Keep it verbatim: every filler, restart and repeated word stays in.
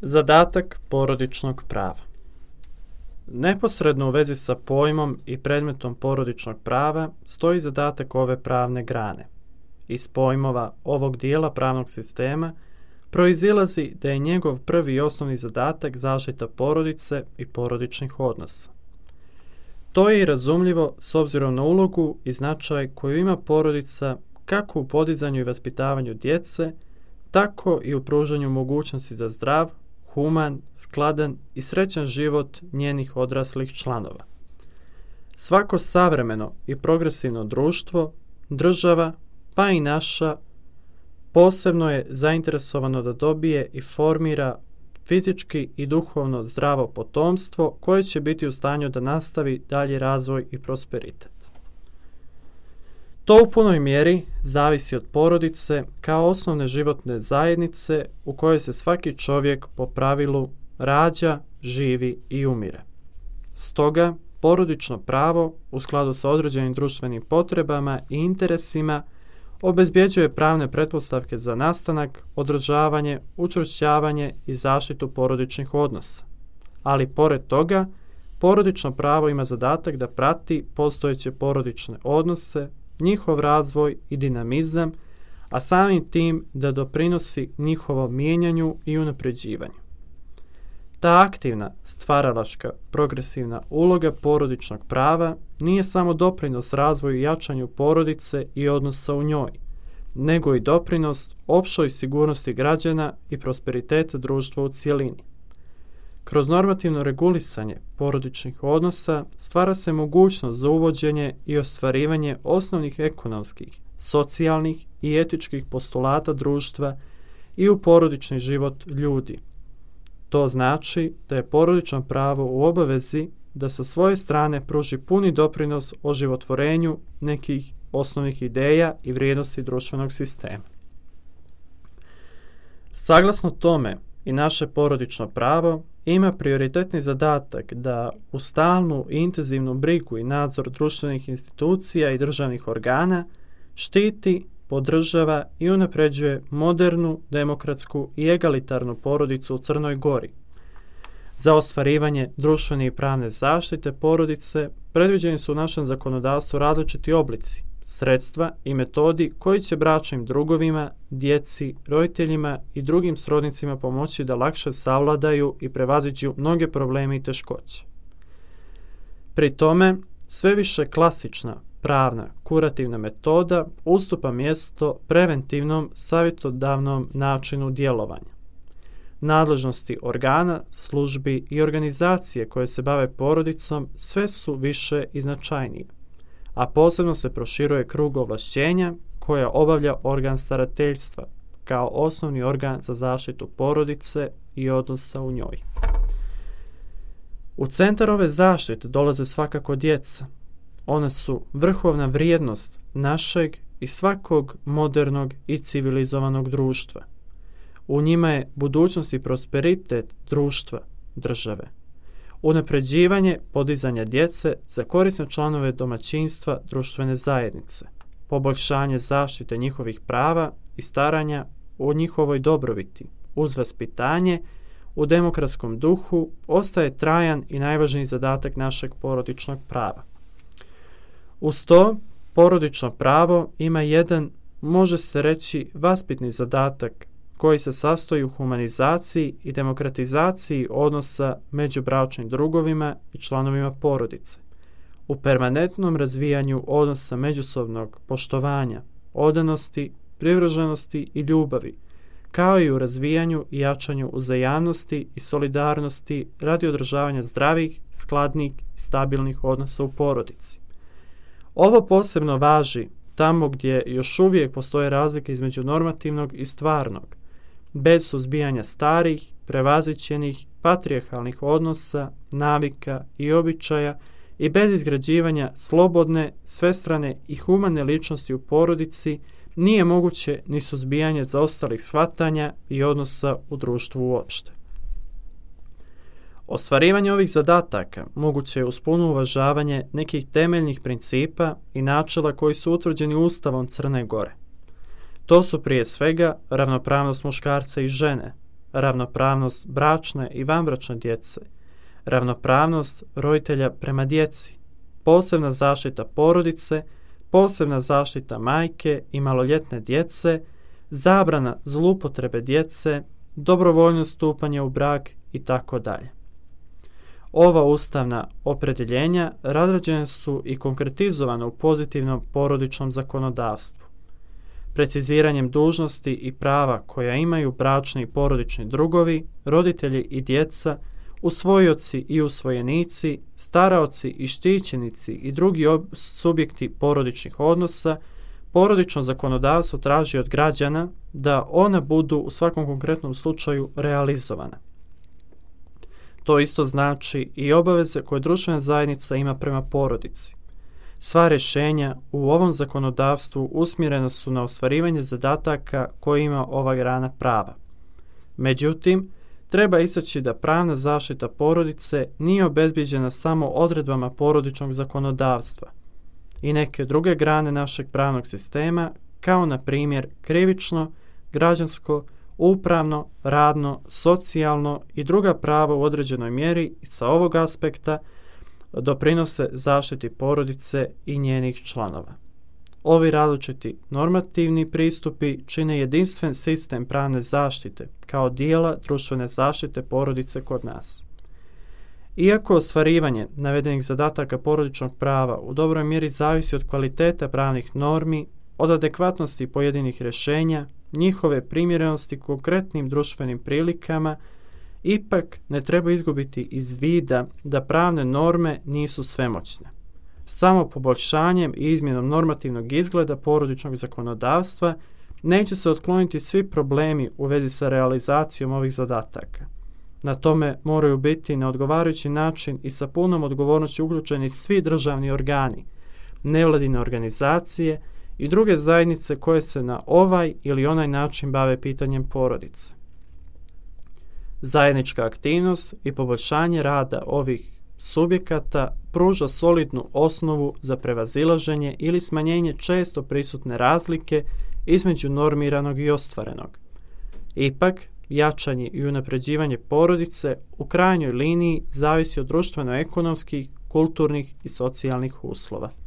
Zadatak porodičnog prava. Neposredno u vezi sa pojmom i predmetom porodičnog prava stoji zadatak ove pravne grane. Iz pojmova ovog dijela pravnog sistema proizilazi da je njegov prvi i osnovni zadatak zaštita porodice i porodičnih odnosa. To je i razumljivo s obzirom na ulogu i značaj koju ima porodica kako u podizanju i vaspitavanju djece, tako i u pružanju mogućnosti za zdrav, human, skladan i srećan život njenih odraslih članova. Svako savremeno i progresivno društvo, država, pa i naša, posebno je zainteresovano da dobije i formira fizički i duhovno zdravo potomstvo koje će biti u stanju da nastavi dalji razvoj i prosperitet. To u punoj mjeri zavisi od porodice kao osnovne životne zajednice u kojoj se svaki čovjek po pravilu rađa, živi i umire. Stoga, porodično pravo u skladu sa određenim društvenim potrebama i interesima obezbjeđuje pravne pretpostavke za nastanak, održavanje, učvršćavanje i zaštitu porodičnih odnosa. Ali pored toga, porodično pravo ima zadatak da prati postojeće porodične odnose, njihov razvoj i dinamizam, a samim tim da doprinosi njihovom mijenjanju i unapređivanju. Ta aktivna, stvaralačka, progresivna uloga porodičnog prava nije samo doprinos razvoju i jačanju porodice i odnosa u njoj, nego i doprinos općoj sigurnosti građana i prosperiteta društva u cjelini. Kroz normativno regulisanje porodičnih odnosa stvara se mogućnost za uvođenje i ostvarivanje osnovnih ekonomskih, socijalnih i etičkih postulata društva i u porodični život ljudi. To znači da je porodično pravo u obavezi da sa svoje strane pruži puni doprinos oživotvorenju nekih osnovnih ideja i vrijednosti društvenog sistema. Saglasno tome, i naše porodično pravo ima prioritetni zadatak da u stalnu i intenzivnu brigu i nadzor društvenih institucija i državnih organa štiti, podržava i unapređuje modernu, demokratsku i egalitarnu porodicu u Crnoj Gori. Za ostvarivanje društvene i pravne zaštite porodice predviđeni su u našem zakonodavstvu različiti oblici, sredstva i metodi koji će bračnim drugovima, djeci, roditeljima i drugim srodnicima pomoći da lakše savladaju i prevaziđu mnoge probleme i teškoće. Pri tome, sve više klasična, pravna, kurativna metoda ustupa mjesto preventivnom, savjetodavnom načinu djelovanja. Nadležnosti organa, službi i organizacije koje se bave porodicom sve su više i značajnije, a posebno se proširuje krug ovlašćenja koja obavlja organ starateljstva kao osnovni organ za zaštitu porodice i odnosa u njoj. U centar ove zaštite dolaze svakako djeca. One su vrhovna vrijednost našeg i svakog modernog i civilizovanog društva. U njima je budućnost i prosperitet društva, države. Unapređivanje podizanja djece za korisne članove domaćinstva društvene zajednice, poboljšanje zaštite njihovih prava i staranja o njihovoj dobrobiti, uz vaspitanje u demokratskom duhu ostaje trajan i najvažniji zadatak našeg porodičnog prava. Uz to, porodično pravo ima jedan, može se reći, vaspitni zadatak koji se sastoji u humanizaciji i demokratizaciji odnosa među bračnim drugovima i članovima porodice, u permanentnom razvijanju odnosa međusobnog poštovanja, odanosti, privrženosti i ljubavi, kao i u razvijanju i jačanju uzajamnosti i solidarnosti radi održavanja zdravih, skladnih i stabilnih odnosa u porodici. Ovo posebno važi tamo gdje još uvijek postoje razlike između normativnog i stvarnog, bez suzbijanja starih, prevazićenih, patrijarhalnih odnosa, navika i običaja i bez izgrađivanja slobodne, svestrane i humane ličnosti u porodici nije moguće ni suzbijanje zaostalih shvatanja i odnosa u društvu uopšte. Ostvarivanje ovih zadataka moguće je uz puno uvažavanje nekih temeljnih principa i načela koji su utvrđeni Ustavom Crne Gore. To su prije svega ravnopravnost muškarca i žene, ravnopravnost bračne i vanbračne djece, ravnopravnost roditelja prema djeci, posebna zaštita porodice, posebna zaštita majke i maloljetne djece, zabrana zloupotrebe djece, dobrovoljno stupanje u brak i tako dalje. Ova ustavna opredjeljenja razrađene su i konkretizovane u pozitivnom porodičnom zakonodavstvu. Preciziranjem dužnosti i prava koja imaju bračni i porodični drugovi, roditelji i djeca, usvojioci i usvojenici, staraoci i štićenici i drugi ob- subjekti porodičnih odnosa, porodično zakonodavstvo traži od građana da ona budu u svakom konkretnom slučaju realizovana. To isto znači i obaveze koje društvena zajednica ima prema porodici. Sva rješenja u ovom zakonodavstvu usmjerena su na ostvarivanje zadataka koje ima ova grana prava. Međutim, treba istaći da pravna zaštita porodice nije obezbijeđena samo odredbama porodičnog zakonodavstva i neke druge grane našeg pravnog sistema, kao na primjer krivično, građansko, upravno, radno, socijalno i druga prava u određenoj mjeri i sa ovog aspekta doprinose zaštiti porodice i njenih članova. Ovi različiti normativni pristupi čine jedinstven sistem pravne zaštite kao dijela društvene zaštite porodice kod nas. Iako ostvarivanje navedenih zadataka porodičnog prava u dobroj mjeri zavisi od kvalitete pravnih normi, od adekvatnosti pojedinih rješenja, njihove primjerenosti konkretnim društvenim prilikama, ipak ne treba izgubiti iz vida da pravne norme nisu svemoćne. Samo poboljšanjem i izmjenom normativnog izgleda porodičnog zakonodavstva neće se otkloniti svi problemi u vezi sa realizacijom ovih zadataka. Na tome moraju biti na odgovarajući način i sa punom odgovornošću uključeni svi državni organi, nevladine organizacije i druge zajednice koje se na ovaj ili onaj način bave pitanjem porodice. Zajednička aktivnost i poboljšanje rada ovih subjekata pruža solidnu osnovu za prevazilaženje ili smanjenje često prisutne razlike između normiranog i ostvarenog. Ipak, jačanje i unapređivanje porodice u krajnjoj liniji zavisi od društveno-ekonomskih, kulturnih i socijalnih uslova.